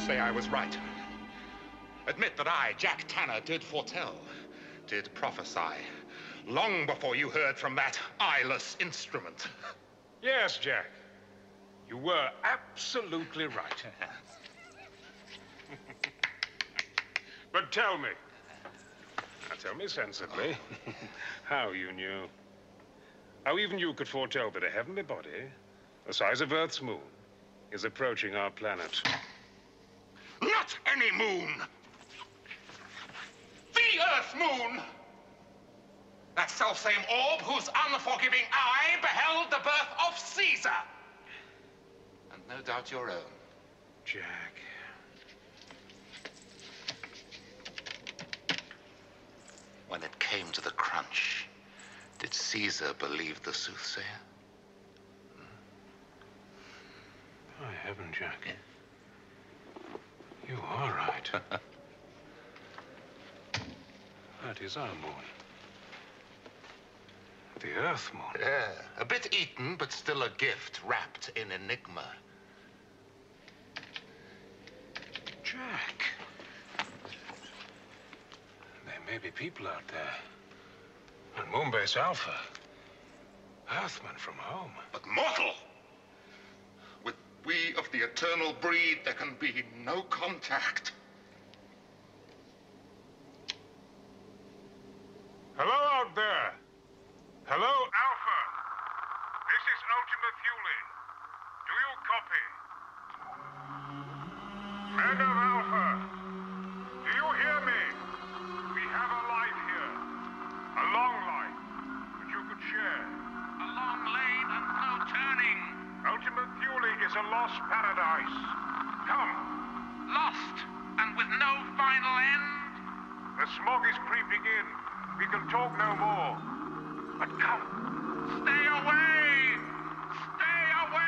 say I was right. Admit that I, Jack Tanner, did foretell, did prophesy, long before you heard from that eyeless instrument. Yes, Jack. You were absolutely right. But tell me sensibly, how you knew. How even you could foretell that a heavenly body, the size of Earth's moon, is approaching our planet. Not any moon! The Earth moon! That selfsame orb whose unforgiving eye beheld the birth of Caesar! And no doubt your own. Jack. When it came to the crunch, did Caesar believe the soothsayer? By heaven, Jack. You are right. That is our moon. The Earth moon. Yeah, a bit eaten, but still a gift wrapped in enigma. Jack. There may be people out there. On Moonbase Alpha. Earthmen from home. But mortal! With we of the eternal breed, there can be no contact. Hello out there. Hello, Alpha. This is Ultima Thule. Do you copy? Men of Alpha, do you hear me? We have a life here. A long life that you could share. A long lane and no turning. Ultima Thule is a lost paradise. Come. Lost and with no final end. The smog is creeping in. We can talk no more. But come. Stay away! Stay away!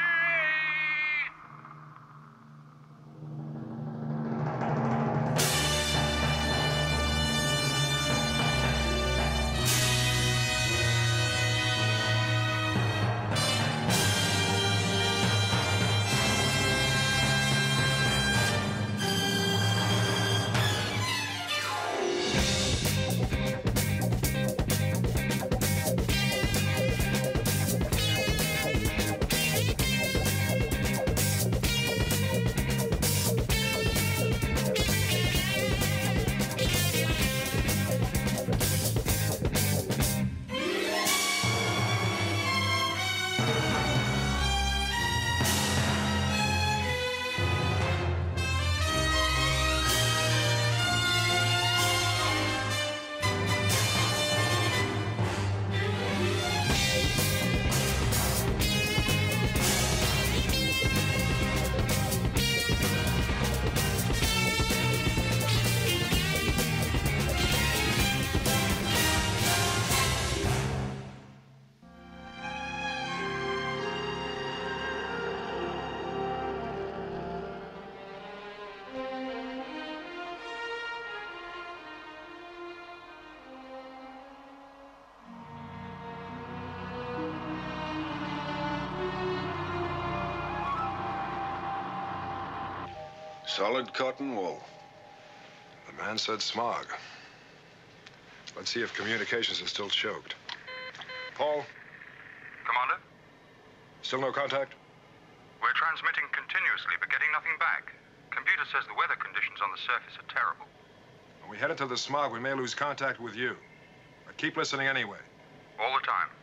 Solid cotton wool. The man said smog. Let's see if communications are still choked. Paul? Commander? Still no contact? We're transmitting continuously, but getting nothing back. Computer says the weather conditions on the surface are terrible. When we head into the smog, we may lose contact with you. But keep listening anyway. All the time.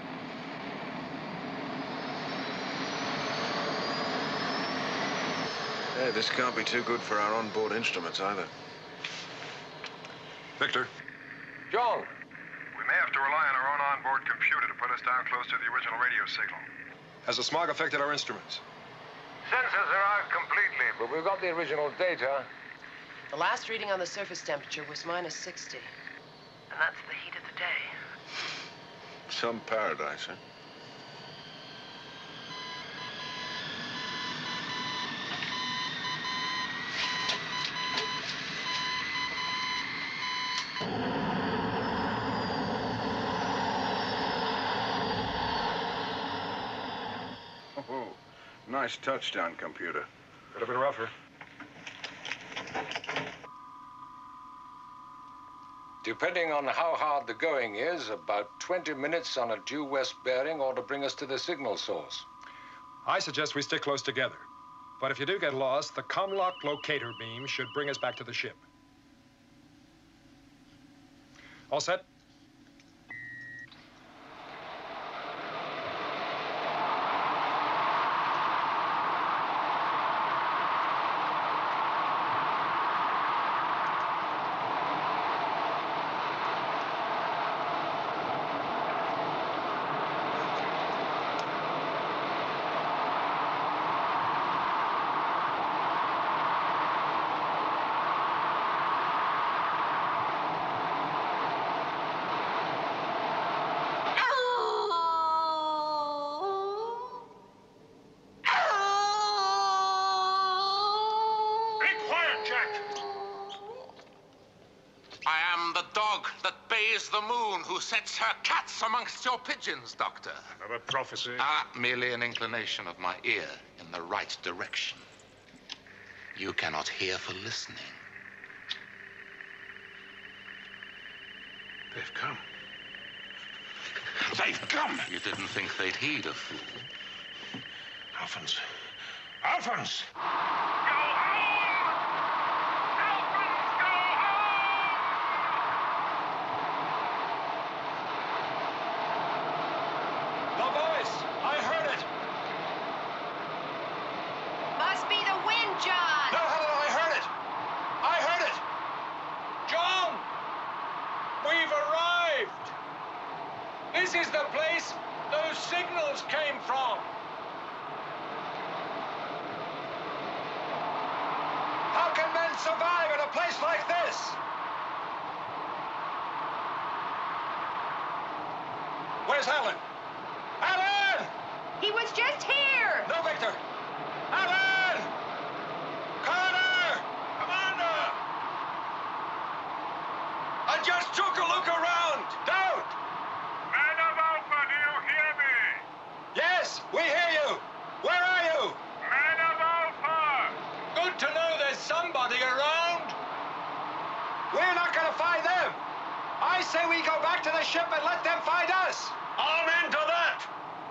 Hey, this can't be too good for our onboard instruments either. Victor? John! We may have to rely on our own onboard computer to put us down close to the original radio signal. Has the smog affected our instruments? Sensors are out completely, but we've got the original data. The last reading on the surface temperature was -60. And that's the heat of the day. Some paradise, huh? Oh, nice touchdown, computer. Could have been rougher. Depending on how hard the going is, about 20 minutes on a due west bearing ought to bring us to the signal source. I suggest we stick close together. But if you do get lost, the Comlock locator beam should bring us back to the ship. All set? I am the dog that bays the moon, who sets her cats amongst your pigeons, Doctor. Another prophecy. Merely an inclination of my ear in the right direction. You cannot hear for listening. They've come. They've come! You didn't think they'd heed a fool. Alphonse. Alphonse! John! No, Helen, I heard it! I heard it! John! We've arrived! This is the place those signals came from! How can men survive in a place like this? Where's Helen? Helen! He was just here! No, Victor! Helen! Connor! Commander! I just took a look around! Don't! Man of Alpha, do you hear me? Yes, we hear you! Where are you? Man of Alpha! Good to know there's somebody around! We're not gonna find them! I say we go back to the ship and let them find us! I'm into that!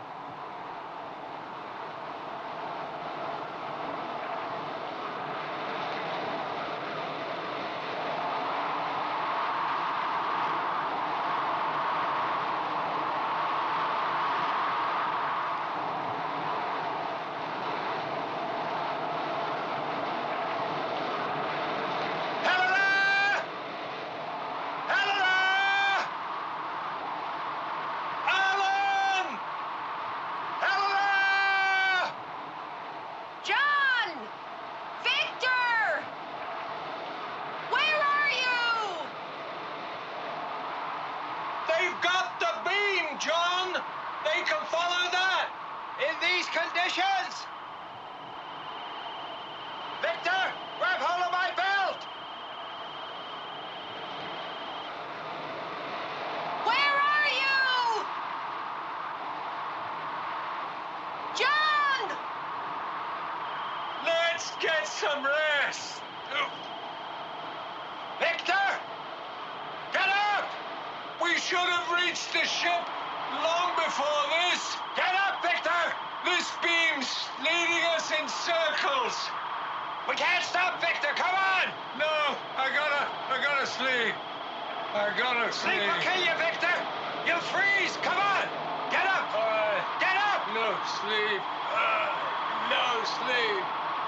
They've got the beam, John! They can follow that! In these conditions! Victor, grab hold of my belt! Where are you? John! Let's get some rest! Victor! Get up! We should have reached the ship long before this. Get up, Victor! This beam's leading us in circles. We can't stop, Victor. Come on! No, I gotta sleep. I gotta sleep. Sleep will kill you, Victor. You'll freeze. Come on. Get up. All right. Get up. No sleep. No sleep.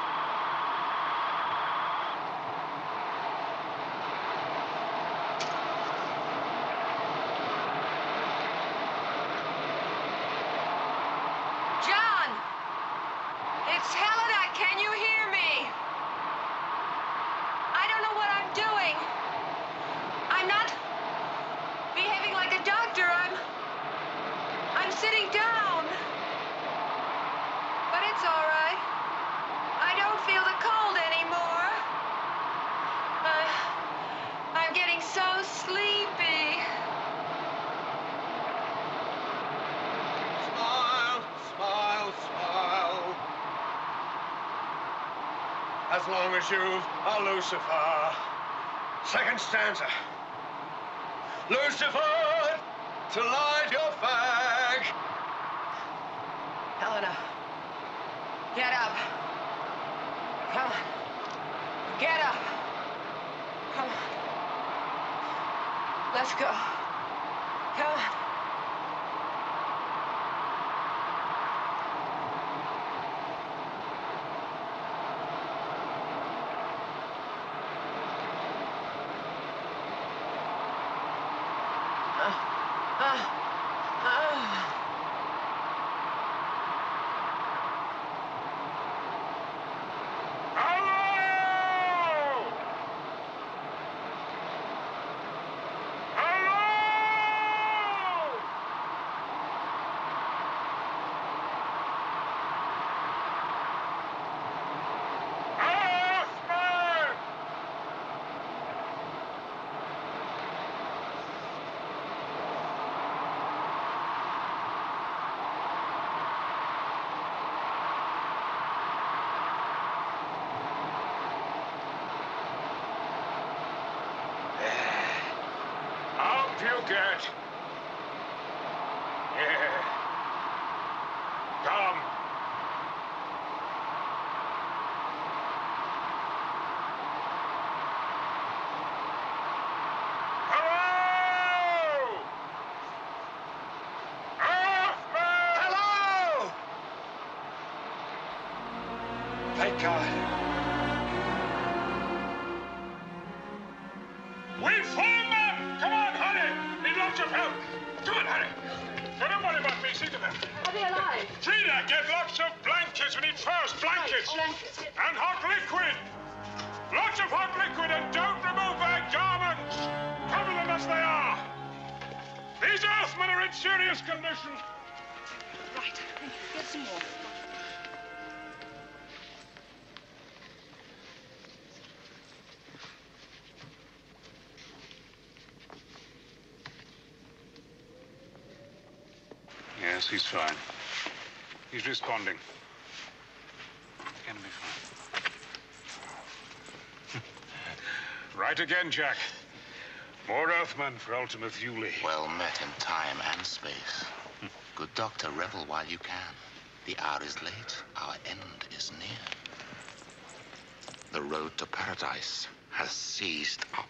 It's Helena. Can you hear me? I don't know what I'm doing. I'm not behaving like a doctor. I'm sitting down. But it's all right. I don't feel the cold anymore. I'm getting so sleepy. Smile, smile, smile. A as long as you've a Lucifer. Second stanza. Lucifer, to light your fag. Helena, get up. Come on. Get up. Come on. Let's go. Come on. You get. Yeah. Come. Hello! Earthman! Hello! Thank God. We've fallen them! Come on, hurry! Need lots of help. Do it, Harry. Don't worry about me. See to them. Are they alive? Frida, get lots of blankets. We need first blankets. Blankets. And hot liquid. Lots of hot liquid, and don't remove their garments. Cover them as they are. These Earthmen are in serious condition. Right. Get some more. Yes, he's fine. He's responding. Gonna be fine. Right again, Jack. More Earthmen for Ultima Thule. Well met in time and space. Good doctor, revel while you can. The hour is late. Our end is near. The road to paradise has seized up.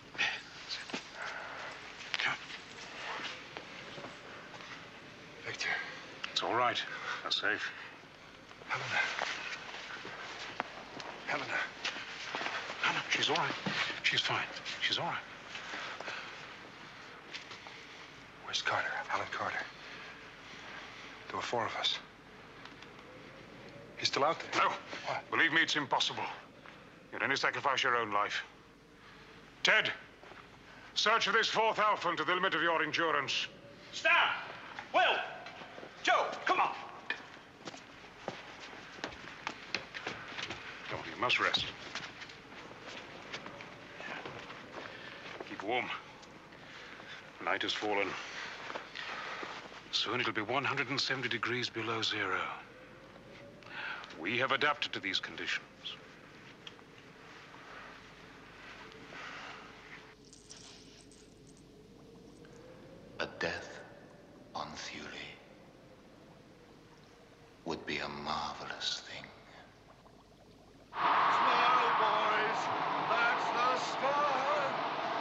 Victor. It's all right. They're safe. Helena. Helena. No, she's all right. She's fine. She's all right. Where's Carter? Alan Carter. There were 4 of us. He's still out there? No. What? Believe me, it's impossible. You'd only sacrifice your own life. Ted, search for this 4th Alpha to the limit of your endurance. Stan! Will! Joe, come on! No, you must rest. Keep warm. Night has fallen. Soon it'll be 170 degrees below zero. We have adapted to these conditions. A death on Thule would be a marvelous thing. Smile, boys. That's the start.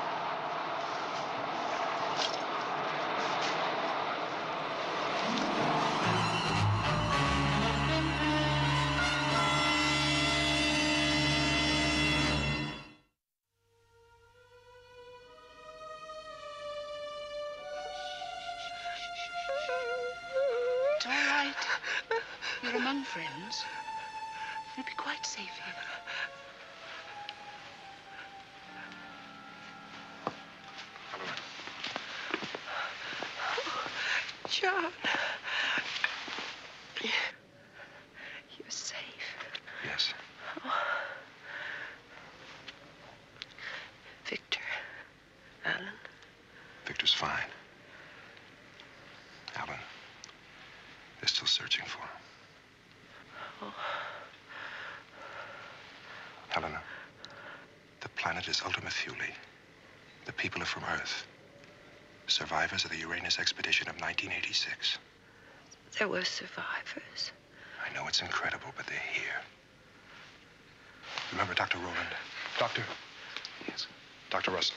It's all right. You're among friends. You'll be quite safe here. John. You're safe. Yes. Victor. Alan. Victor's fine. Alan, they're still searching for him. Oh. Helena, the planet is Ultima Thule. The people are from Earth. Survivors of the Uranus expedition of 1986. There were survivors. I know it's incredible, but they're here. Remember Dr. Rowland? Doctor? Yes. Dr. Russell.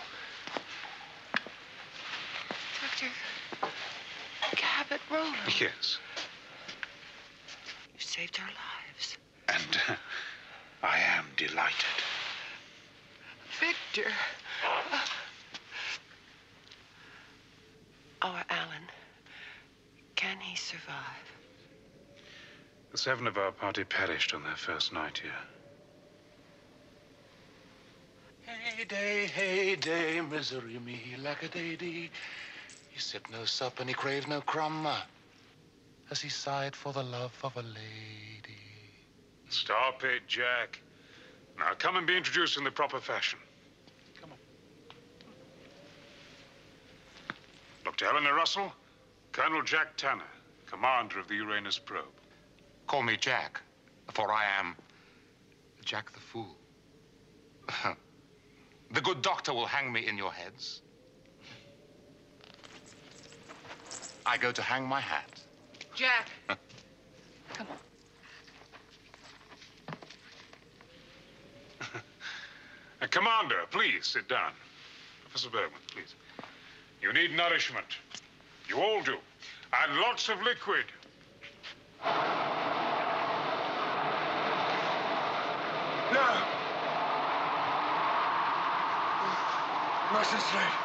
Dr. Cabot Rowland. Yes. You saved our lives. And I am delighted. Victor. Our Alan. Can he survive? The 7 of our party perished on their first night here. Hey day, misery me, lack-a-day-dee. He sipped no sup and he craved no crumb, as he sighed for the love of a lady. Stop it, Jack. Now come and be introduced in the proper fashion. Come on. Dr. Helena Russell, Colonel Jack Tanner, commander of the Uranus probe. Call me Jack, for I am Jack the Fool. The good doctor will hang me in your heads. I go to hang my hat. Jack. Come on. Commander, please sit down. Professor Bergman, please. You need nourishment. You all do. And lots of liquid. No! Nice and straight.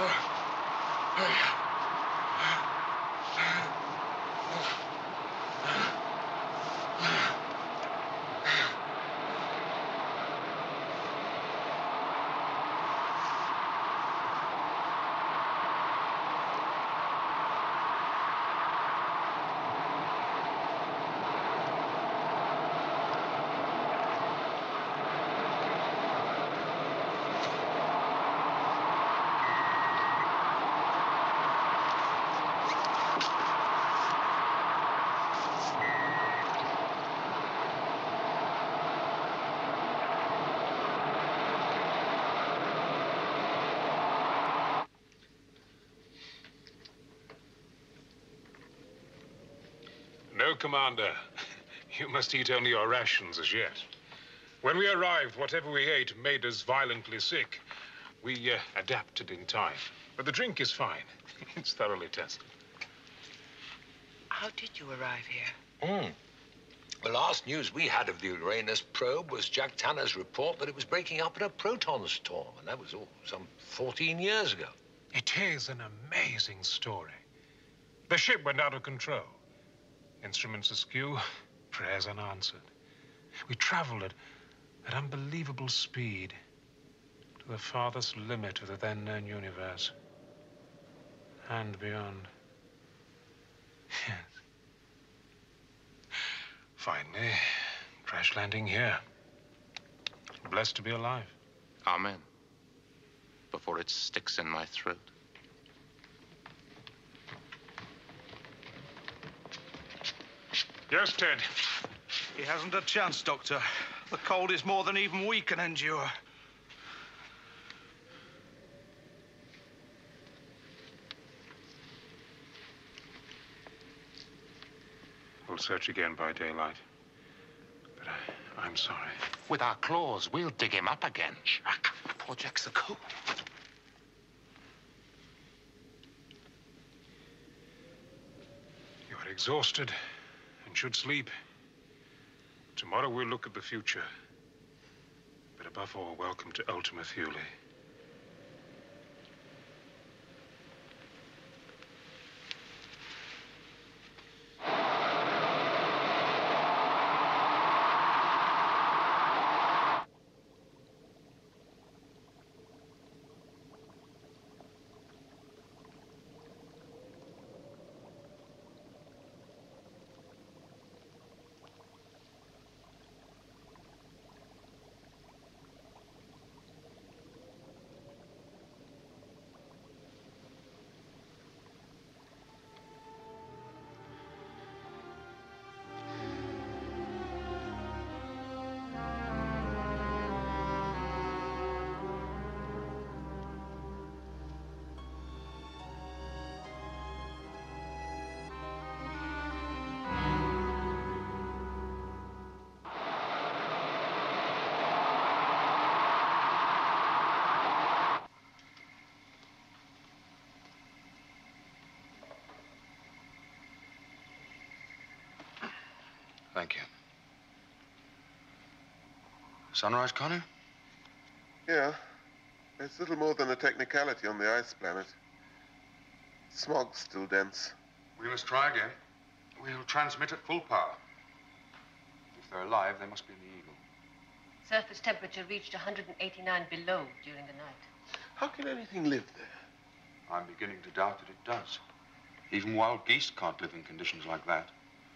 No, Commander. You must eat only your rations as yet. When we arrived, whatever we ate made us violently sick. We adapted in time. But the drink is fine. It's thoroughly tested. How did you arrive here? The last news we had of the Uranus probe was Jack Tanner's report that it was breaking up in a proton storm, and that was some 14 years ago. It is an amazing story. The ship went out of control. Instruments askew, prayers unanswered. We traveled at unbelievable speed to the farthest limit of the then-known universe. And beyond. Yes. Finally, crash landing here. Blessed to be alive. Amen. Before it sticks in my throat. Yes, Ted. He hasn't a chance, Doctor. The cold is more than even we can endure. We'll search again by daylight. But I'm sorry. With our claws, we'll dig him up again. Jack. Poor Jack's a cool. You are exhausted and should sleep. Tomorrow we'll look at the future. But above all, welcome to Ultima Thule. Thank you. Sunrise, Connor? Yeah. It's little more than a technicality on the ice planet. Smog's still dense. We must try again. We'll transmit at full power. If they're alive, they must be in the Eagle. Surface temperature reached 189 below during the night. How can anything live there? I'm beginning to doubt that it does. Even wild geese can't live in conditions like that.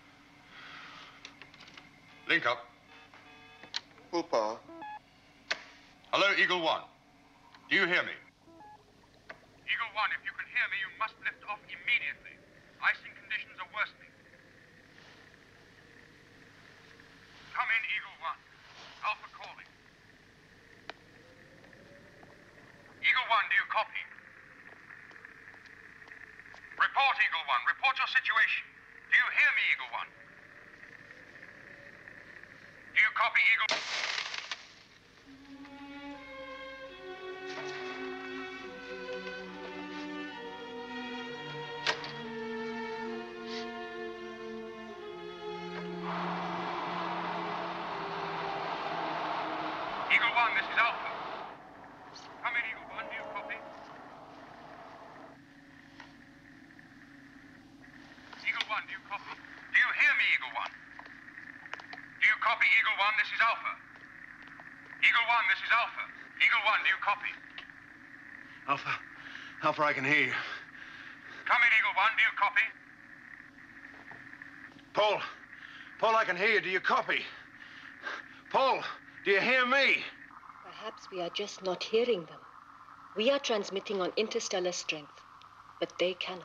Link up. Full power. Hello, Eagle One. Do you hear me? Eagle One, if you can hear me, you must lift off immediately. Icing conditions are worsening. Come in, Eagle One. Alpha calling. Eagle One, do you copy? Report, Eagle One. Report your situation. Do you hear me, Eagle One? Do you copy, Eagle? Eagle One, this is Alpha. Come in, Eagle One. Do you copy? Eagle One, do you copy? Do you hear me, Eagle One? Do you copy, Eagle One? This is Alpha. Eagle One, this is Alpha. Eagle One, do you copy? Alpha. Alpha, I can hear you. Come in, Eagle One. Do you copy? Paul. Paul, I can hear you. Do you copy? Paul, do you hear me? Perhaps we are just not hearing them. We are transmitting on interstellar strength, but they cannot.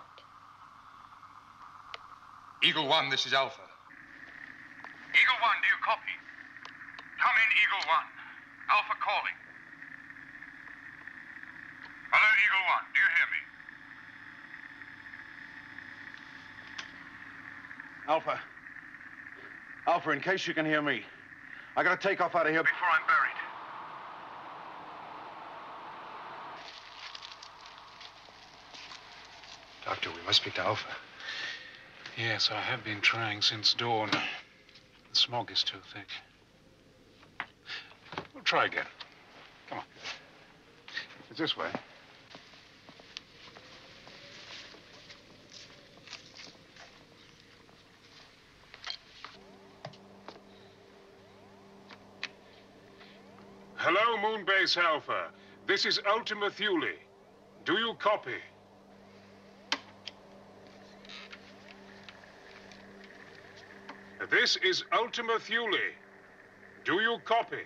Eagle One, this is Alpha. Eagle One, do you copy? Come in, Eagle One. Alpha calling. Hello, Eagle One. Do you hear me? Alpha. Alpha, in case you can hear me, I gotta take off out of here before I'm buried. Doctor, we must speak to Alpha. Yes, I have been trying since dawn. The smog is too thick. We'll try again. Come on. It's this way. Hello, Moonbase Alpha. This is Ultima Thule. Do you copy? This is Ultima Thule. Do you copy?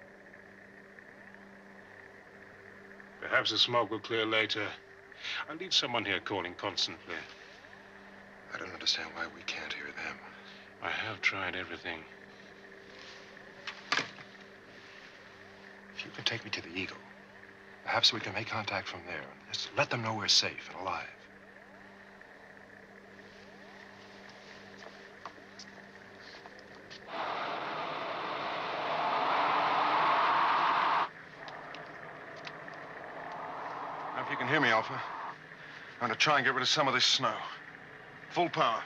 Perhaps the smoke will clear later. I'll leave someone here calling constantly. I don't understand why we can't hear them. I have tried everything. If you can take me to the Eagle, perhaps we can make contact from there. Just let them know we're safe and alive. Now, if you can hear me, Alpha, I'm going to try and get rid of some of this snow. Full power.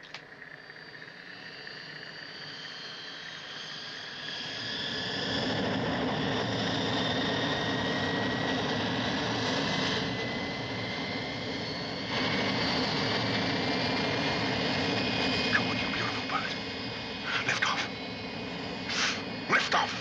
Come on, you beautiful bird. Lift off. Lift off.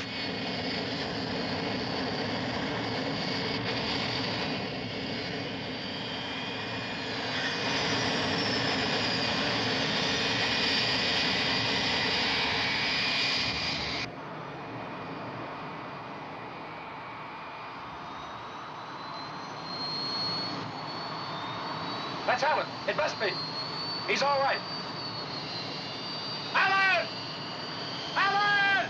That's Alan. It must be. He's all right. Alan! Alan!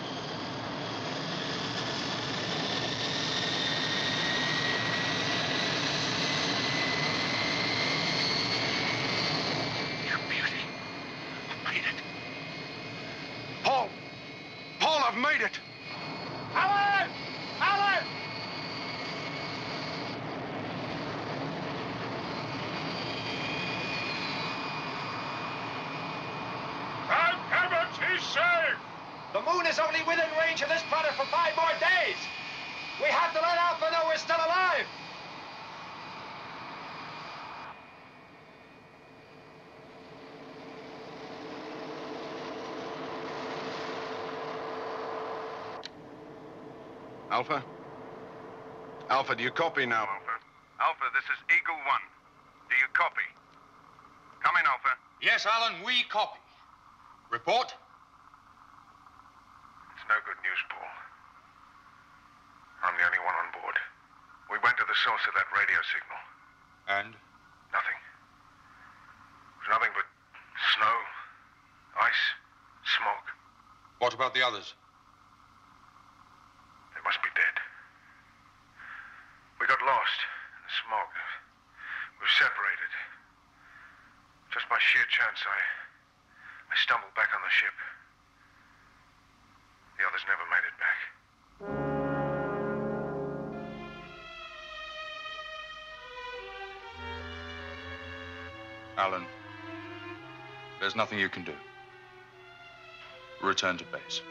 You beauty. I've made it. Paul! Paul, I've made it! Alan! Alan! moon is only within range of this planet for 5 more days. We have to let Alpha know we're still alive. Alpha? Alpha, do you copy now? Alpha? Alpha, this is Eagle One. Do you copy? Come in, Alpha. Yes, Alan, we copy. Report? It's no good news, Paul. I'm the only one on board. We went to the source of that radio signal. And? Nothing. It was nothing but snow, ice, smoke. What about the others? They must be dead. We got lost in the smoke. We were separated. Just by sheer chance, I stumbled back on the ship. The others never made it back. Alan, there's nothing you can do. Return to base.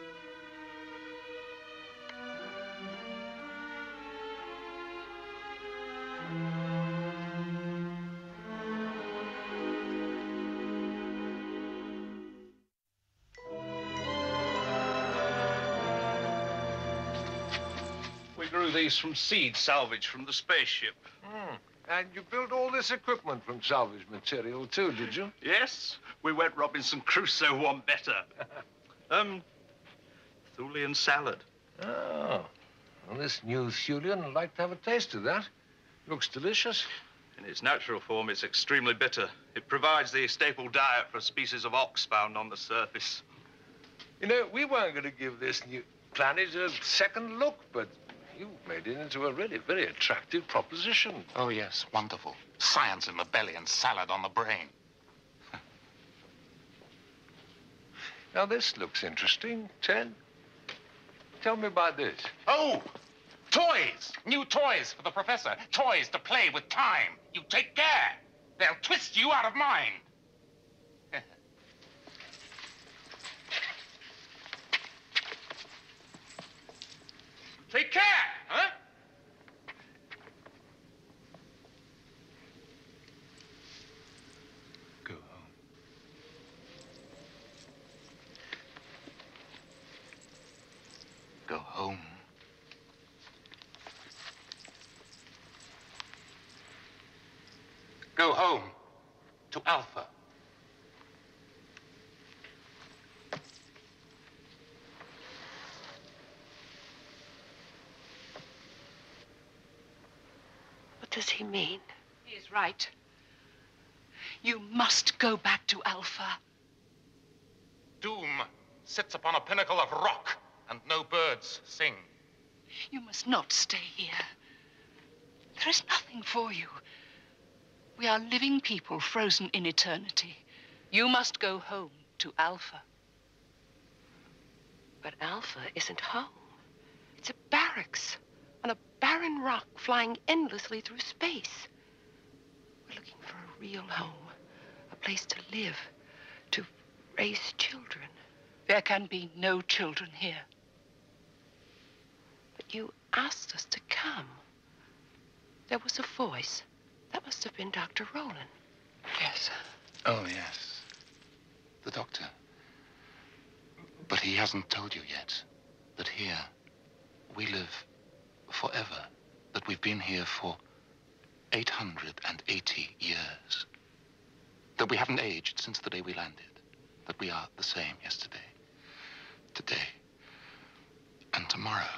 We grew these from seed salvage from the spaceship. And you built all this equipment from salvage material, too, did you? Yes, we went Robinson Crusoe one better. Thulian salad. Oh. Well, this new Thulian, I'd like to have a taste of that. Looks delicious. In its natural form, it's extremely bitter. It provides the staple diet for a species of ox found on the surface. You know, we weren't going to give this new planet a second look, but you made it into a really very attractive proposition. Oh, yes, wonderful. Science in the belly and salad on the brain. Now, this looks interesting, Ted. Tell me about this. Oh, toys. New toys for the professor. Toys to play with time. You take care. They'll twist you out of mind. Take care, huh? Go home. Go home. Go home to Alpha. What does he mean? He is right. You must go back to Alpha. Doom sits upon a pinnacle of rock, and no birds sing. You must not stay here. There is nothing for you. We are living people frozen in eternity. You must go home to Alpha. But Alpha isn't home. It's a barracks on a barren rock flying endlessly through space. We're looking for a real home, a place to live, to raise children. There can be no children here. But you asked us to come. There was a voice. That must have been Dr. Roland. Yes. Oh, yes. The doctor. But he hasn't told you yet that here we live forever, that we've been here for 880 years, that we haven't aged since the day we landed, that we are the same yesterday, today, and tomorrow,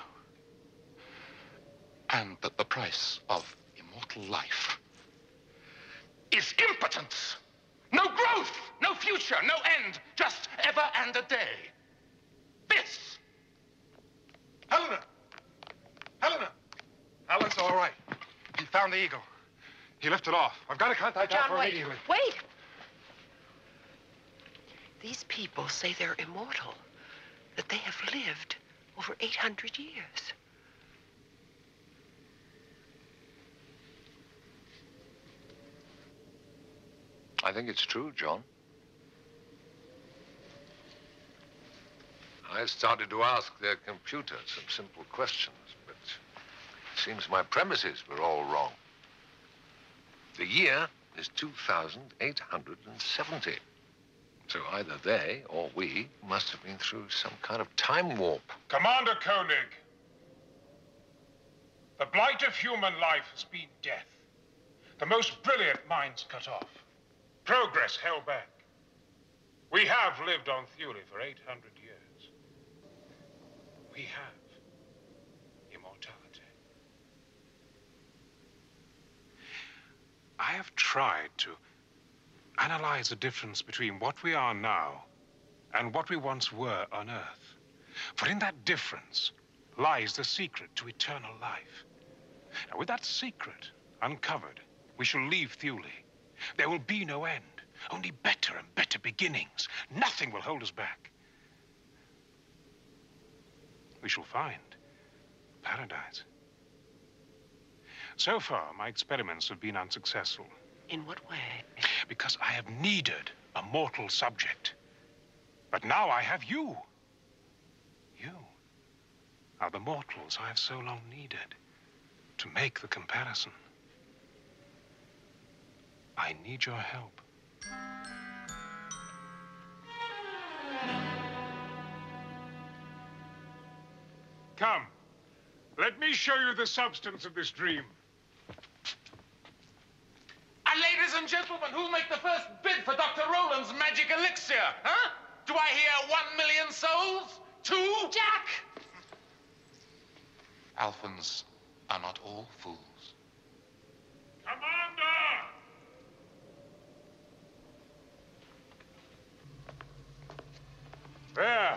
and that the price of immortal life is impotence. No growth, no future, no end, just ever and a day. This. Helena! Helena! Alan's all right. He found the Eagle. He lifted off. I've got to contact Alpha immediately. Wait! These people say they're immortal, that they have lived over 800 years. I think it's true, John. I I started to ask their computer some simple questions, but it seems my premises were all wrong. The year is 2870. So either they or we must have been through some kind of time warp. Commander Koenig, the blight of human life has been death. The most brilliant minds cut off. Progress held back. We have lived on Thule for 800 years. We have immortality. I have tried to analyze the difference between what we are now and what we once were on Earth. For in that difference lies the secret to eternal life. Now, with that secret uncovered, we shall leave Thule. There will be no end, only better and better beginnings. Nothing will hold us back. We shall find paradise. So far, my experiments have been unsuccessful. In what way? Because I have needed a mortal subject. But now I have you. You are the mortals I have so long needed to make the comparison. I need your help. Come, let me show you the substance of this dream. And ladies and gentlemen, who'll make the first bid for Dr. Rowland's magic elixir? Huh? Do I hear 1 million souls? 2? Jack! Alphans are not all fools. Commander! There.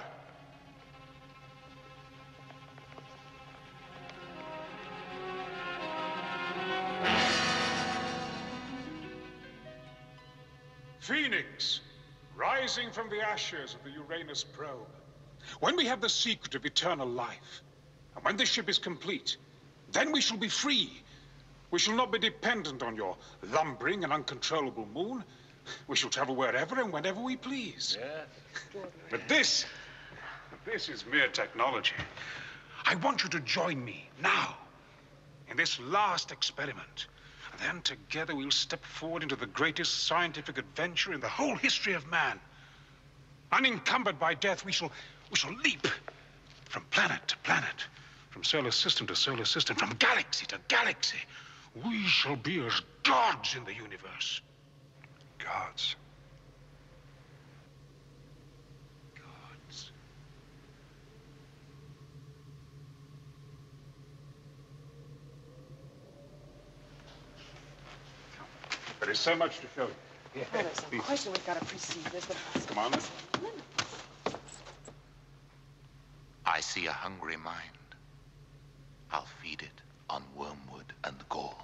Phoenix, rising from the ashes of the Uranus probe. When we have the secret of eternal life, and when this ship is complete, then we shall be free. We shall not be dependent on your lumbering and uncontrollable moon. We shall travel wherever and whenever we please. Yes. But this is mere technology. I want you to join me now in this last experiment. And then together we'll step forward into the greatest scientific adventure in the whole history of man. Unencumbered by death, we shall leap from planet to planet, from solar system to solar system, from galaxy to galaxy. We shall be as gods in the universe. Gods. Gods. There is so much to show you. Oh, there's no question we've got to precede this. Come on, then. I see a hungry mind. I'll feed it on wormwood and gall.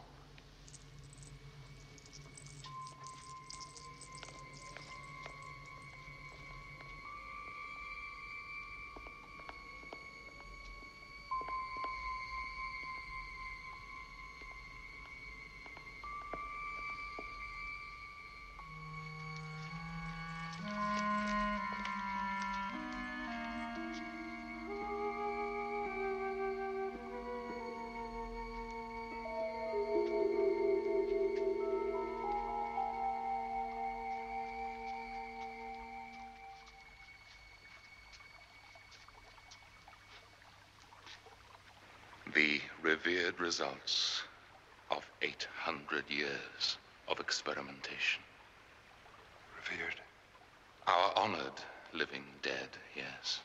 The revered results of 800 years of experimentation. Revered? Our honored living dead, yes.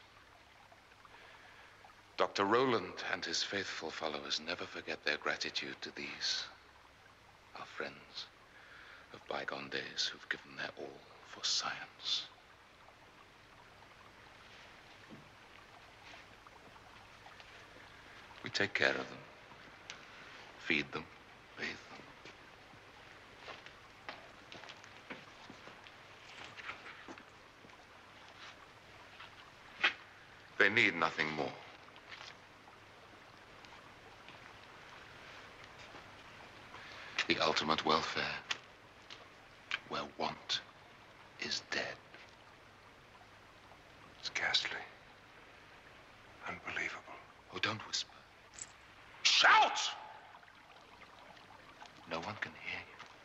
Dr. Rowland and his faithful followers never forget their gratitude to these, our friends of bygone days who've given their all for science. We take care of them, feed them, bathe them. They need nothing more. The ultimate welfare, where want is dead. It's ghastly. Unbelievable. Oh, don't whisper. Shout! No one can hear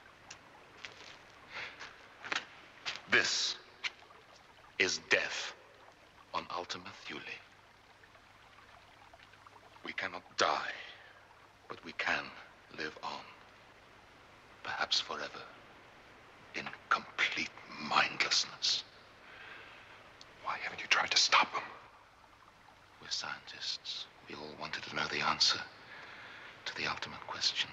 you. This is death on Ultima Thule. We cannot die, but we can live on. Perhaps forever. In complete mindlessness. Why haven't you tried to stop them? We're scientists. We all wanted to know the answer to the ultimate question.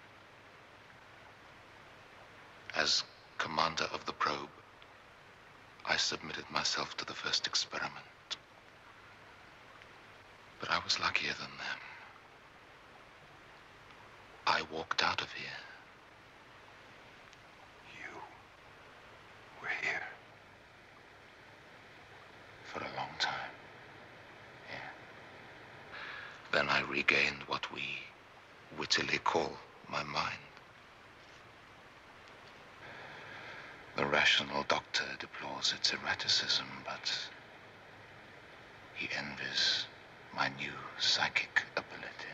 As commander of the probe, I submitted myself to the first experiment. But I was luckier than them. I walked out of here. We're here. For a long time. Yeah. Then I regained what we wittily call my mind. The rational doctor deplores its erraticism, but he envies my new psychic ability.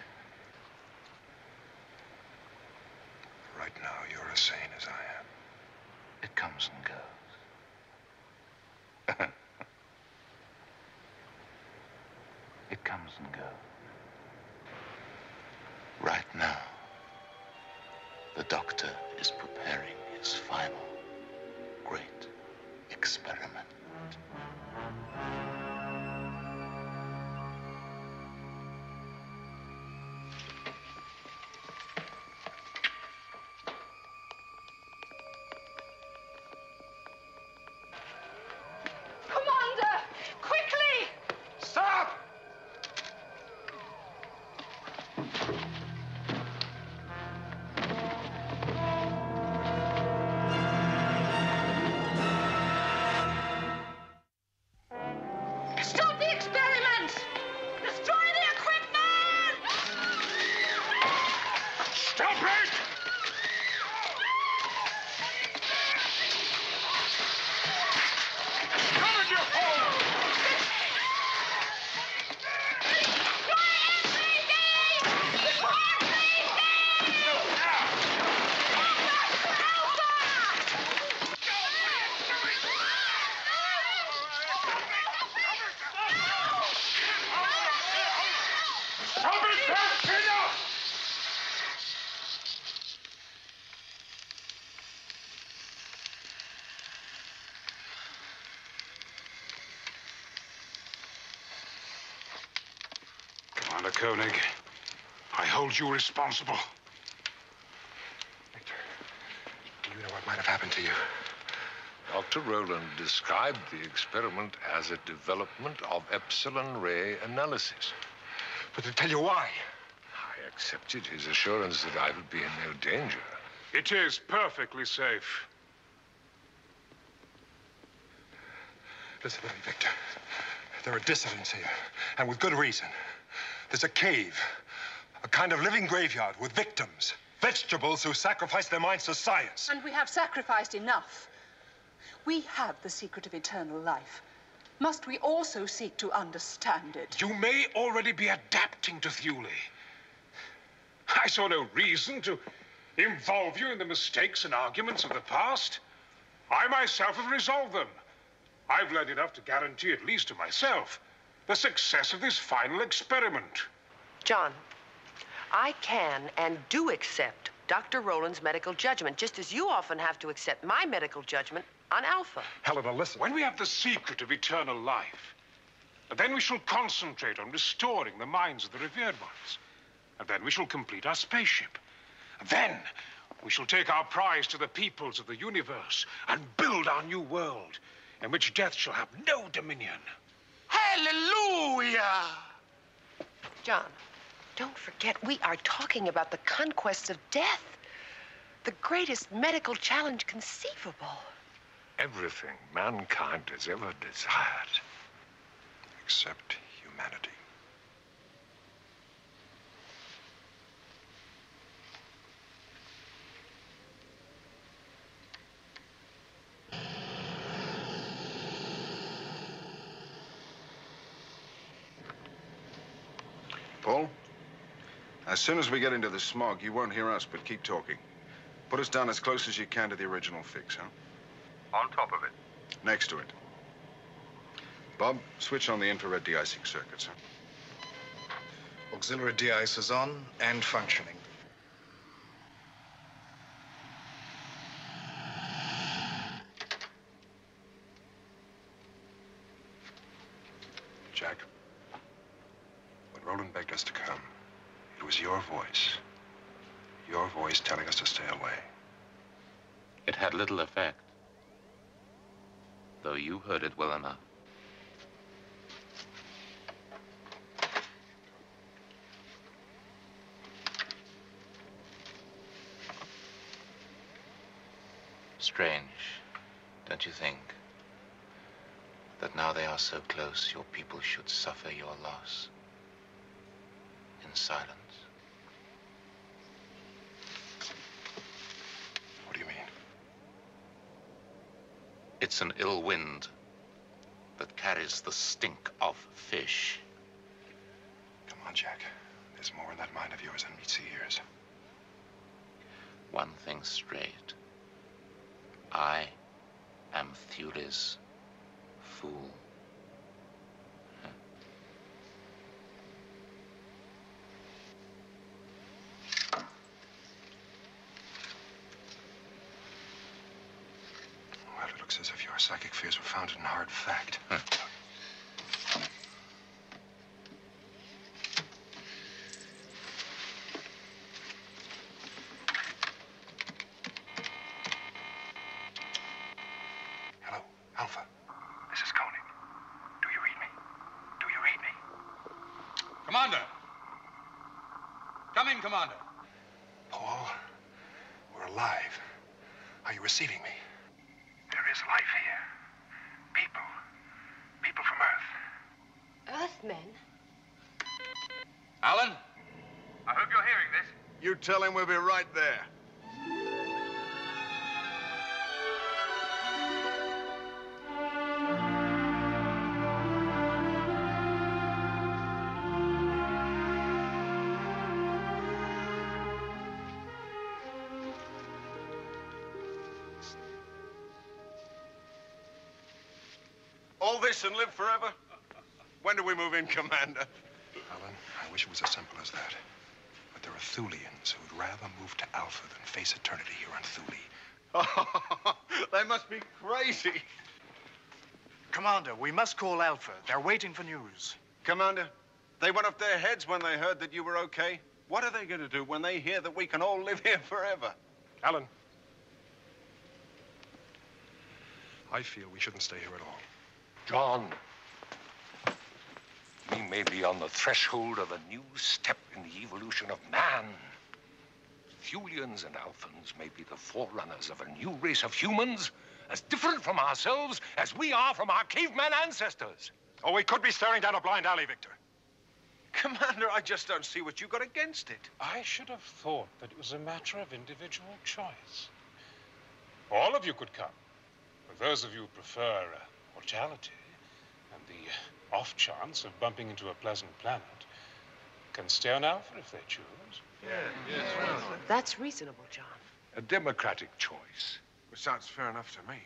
Right now, you're as sane as I am. It comes and goes. It comes and goes. Right now, the doctor is preparing his final great experiment. Commander! Quickly! Stop! Stop the experiment! Destroy the equipment! Stop it! Cover your hole! Stop it, fast enough! Commander Koenig, I hold you responsible. You know what might have happened to you. Dr. Rowland described the experiment as a development of epsilon ray analysis. But to tell you why. I accepted his assurance that I would be in no danger. It is perfectly safe. Listen to me, Victor. There are dissidents here, and with good reason. There's a cave, a kind of living graveyard with victims, vegetables who sacrifice their minds to science. And we have sacrificed enough. We have the secret of eternal life. Must we also seek to understand it? You may already be adapting to Thule. I saw no reason to involve you in the mistakes and arguments of the past. I myself have resolved them. I've learned enough to guarantee, at least to myself, the success of this final experiment. John, I can and do accept Dr. Rowland's medical judgment, just as you often have to accept my medical judgment on Alpha. Helena, listen. When we have the secret of eternal life, then we shall concentrate on restoring the minds of the revered ones. And then we shall complete our spaceship. Then we shall take our prize to the peoples of the universe and build our new world in which death shall have no dominion. Hallelujah! John, don't forget, we are talking about the conquest of death. The greatest medical challenge conceivable. Everything mankind has ever desired. Except humanity. Paul, as soon as we get into the smog, you won't hear us, but keep talking. Put us down as close as you can to the original fix, huh? On top of it. Next to it. Bob, switch on the infrared de-icing circuits, huh? Auxiliary de-ice is on and functioning. Jack, when Roland begged us to come, it was your voice telling us to stay away. It had little effect, though you heard it well enough. Strange, don't you think, that now they are so close, your people should suffer your loss in silence? What do you mean? It's an ill wind that carries the stink of fish. Come on, Jack. There's more in that mind of yours than meets the ears. One thing straight. I am Thule's fool. Well, it looks as if your psychic fears were founded in hard fact. Hello, Alpha. This is Koenig. Do you read me? Do you read me? Commander! Come in, Commander. Paul, we're alive. Are you receiving me? There is life here. People. People from Earth. Earthmen? Alan? I hope you're hearing this. You tell him we'll be right there. All this and live forever? When do we move in, Commander? Alan, I wish it was as simple as that. But there are Thulians who'd rather move to Alpha than face eternity here on Thule. They must be crazy. Commander, we must call Alpha. They're waiting for news. Commander, they went off their heads when they heard that you were okay. What are they going to do when they hear that we can all live here forever? Alan. I feel we shouldn't stay here at all. John, we may be on the threshold of a new step in the evolution of man. Thulians and Alphans may be the forerunners of a new race of humans, as different from ourselves as we are from our caveman ancestors. Oh, we could be staring down a blind alley, Victor. Commander, I just don't see what you got against it. I should have thought that it was a matter of individual choice. All of you could come. But those of you who prefer mortality and the off chance of bumping into a pleasant planet can stay on Alpha if they choose. That's reasonable, John. A democratic choice. Which sounds fair enough to me.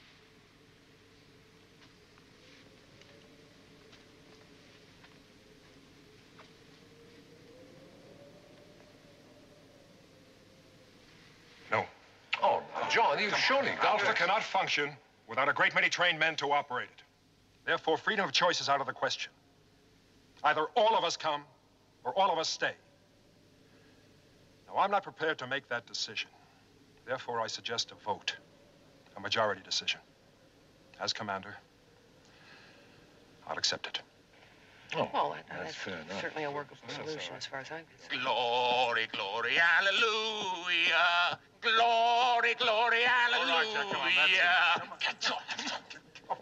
No. Oh, John, you surely got Alpha cannot function without a great many trained men to operate it. Therefore, freedom of choice is out of the question. Either all of us come or all of us stay. Now, I'm not prepared to make that decision. Therefore, I suggest a vote, a majority decision. As commander, I'll accept it. Oh, well, that's fair enough. certainly a workable solution as far as I'm concerned. Glory, glory, hallelujah. Glory, glory, hallelujah. All right, Jack, come on,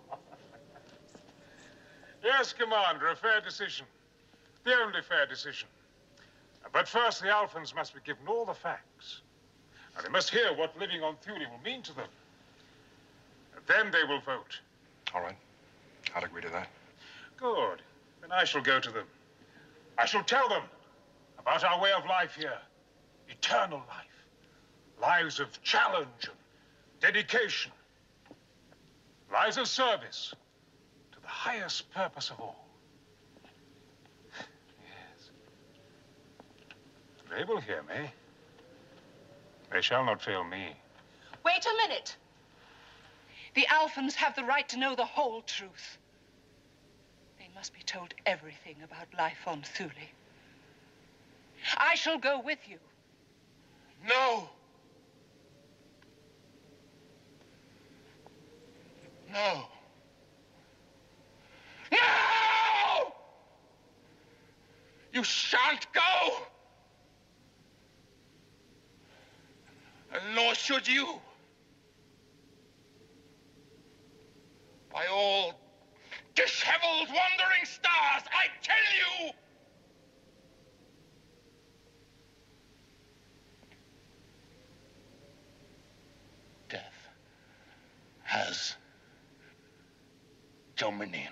Yes, Commander, a fair decision. The only fair decision. But first, the Alphans must be given all the facts. And they must hear what living on Thule will mean to them. And then they will vote. All right. I'll agree to that. Good. Then I shall go to them. I shall tell them about our way of life here. Eternal life. Lives of challenge and dedication. Lives of service to the highest purpose of all. Yes. They will hear me. They shall not fail me. Wait a minute. The Alphans have the right to know the whole truth. They must be told everything about life on Thule. I shall go with you. No. No. No! You shan't go! And nor should you. By all disheveled wandering stars, I tell you! Death has dominion.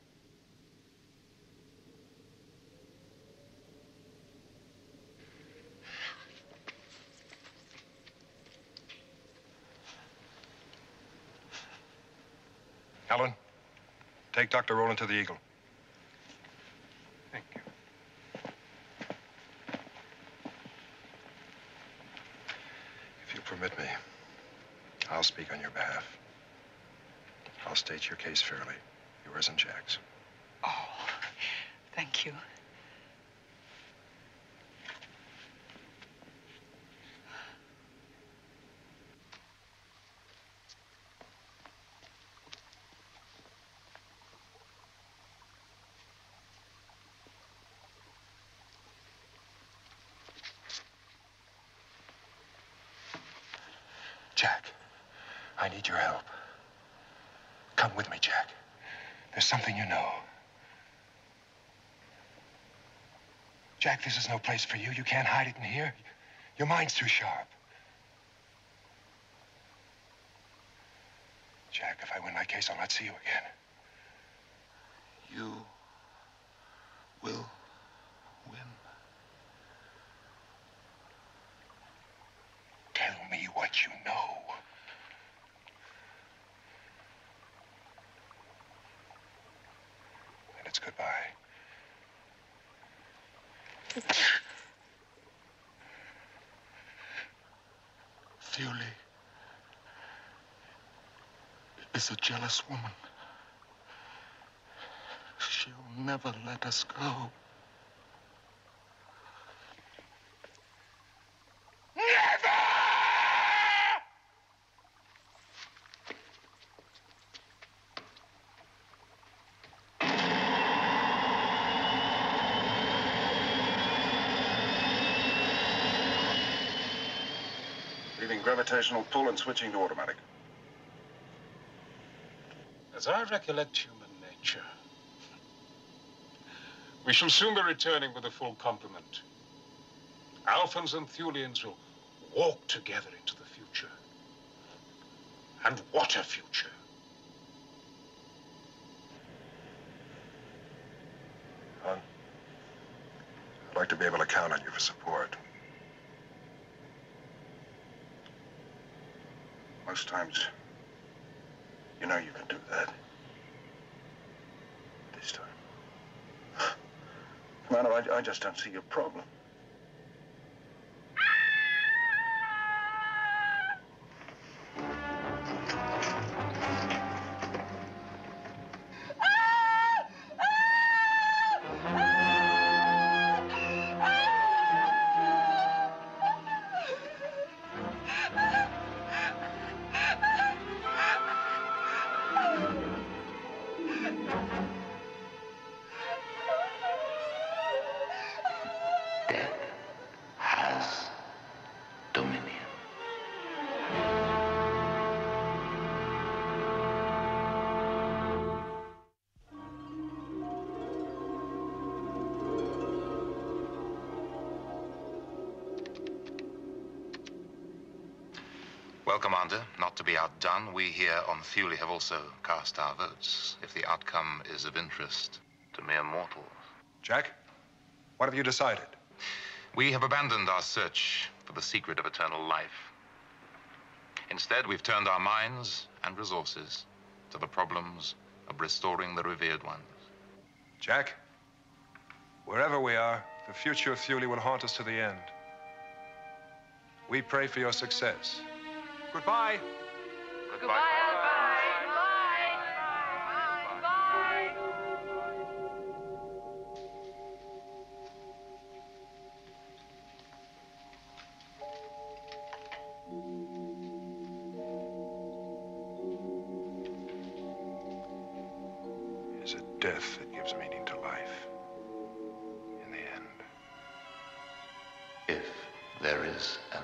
Helen, take Dr. Rowland to the Eagle. Thank you. If you permit me, I'll speak on your behalf. I'll state your case fairly, yours and Jack's. Oh, thank you. Jack, I need your help. Come with me, Jack. There's something you know. Jack, this is no place for you. You can't hide it in here. Your mind's too sharp. Jack, if I win my case, I'll not see you again. You will win. Tell me what you know. And it's goodbye. Thule is a jealous woman. She'll never let us go. Leaving gravitational pull and switching to automatic. As I recollect human nature, we shall soon be returning with a full complement. Alphans and Thulians will walk together into the future. And what a future! Hon, I'd like to be able to count on you for support. Most times, you know you can do that. This time. Commander, I just don't see your problem. Well, Commander, not to be outdone, we here on Thule have also cast our votes, if the outcome is of interest to mere mortals. Jack, What have you decided? We have abandoned our search for the secret of eternal life. Instead, we've turned our minds and resources to the problems of restoring the revered ones. Jack, wherever we are, the future of Thule will haunt us to the end. We pray for your success. Goodbye. Goodbye, Is it death that gives meaning to life? In the end. If there is an